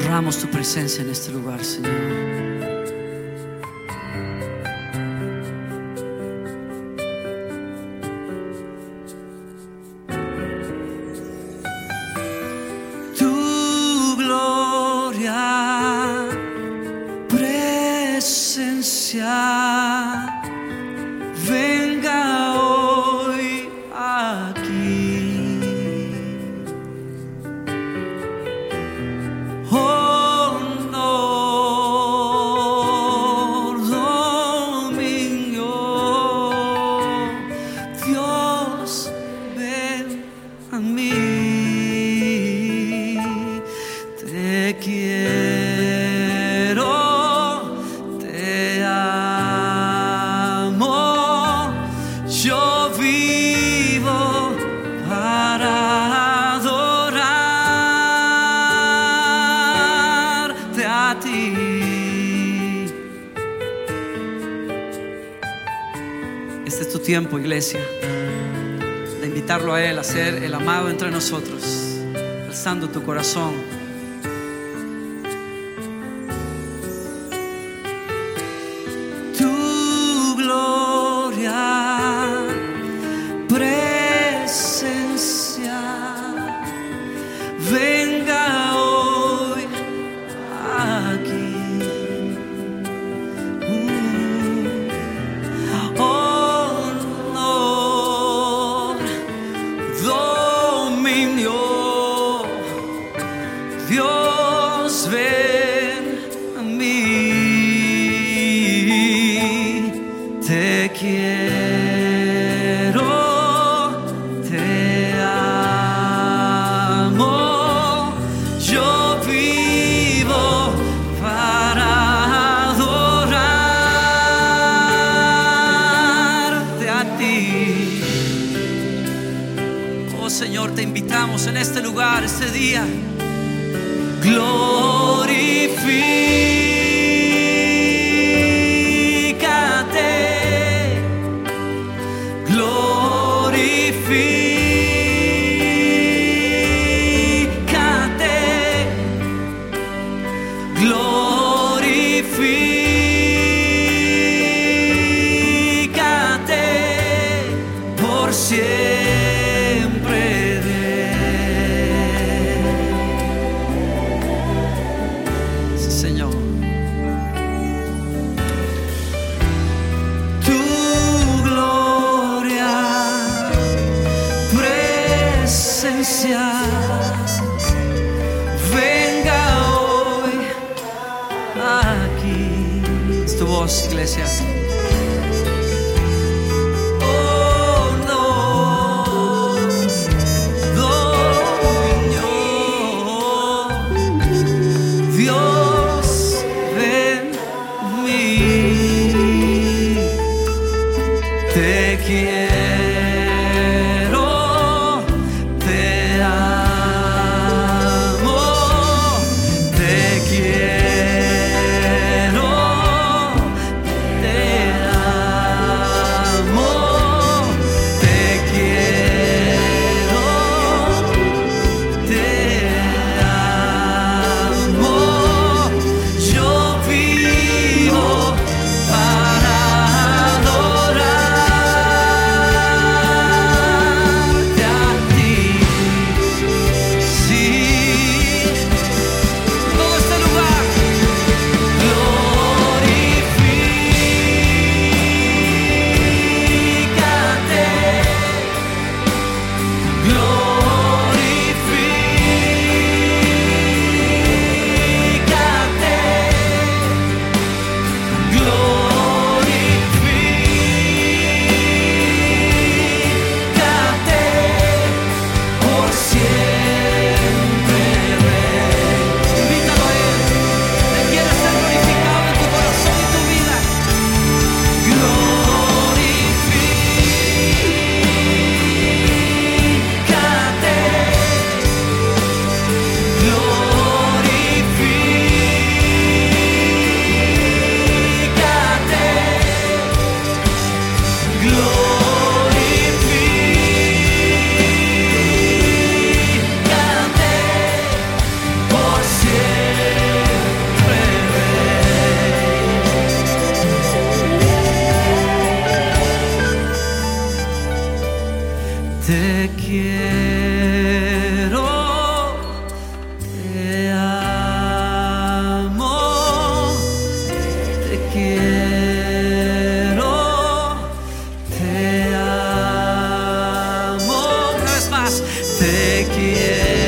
Honramos tu presencia en este lugar, Señor. Venga hoy aquí. Honor, dominio, Dios, ven a mí. Te quiero. Yo vivo para adorarte a ti. Este es tu tiempo, iglesia, de invitarlo a Él a ser el amado entre nosotros, alzando tu corazón. Presencia, venga hoy aquí. Honor, dominio, Dios, ven a mí. Te quiero. Señor, te invitamos en este lugar, este día. Glorifícate, glorifícate, glorifícate por siempre. Venga hoy aquí. Es tu voz, iglesia. Oh no, dominio, Dios, ven a mí. Te quiero. Te Te quiero, te amo, te quiero, te amo. Una vez más, te quiero.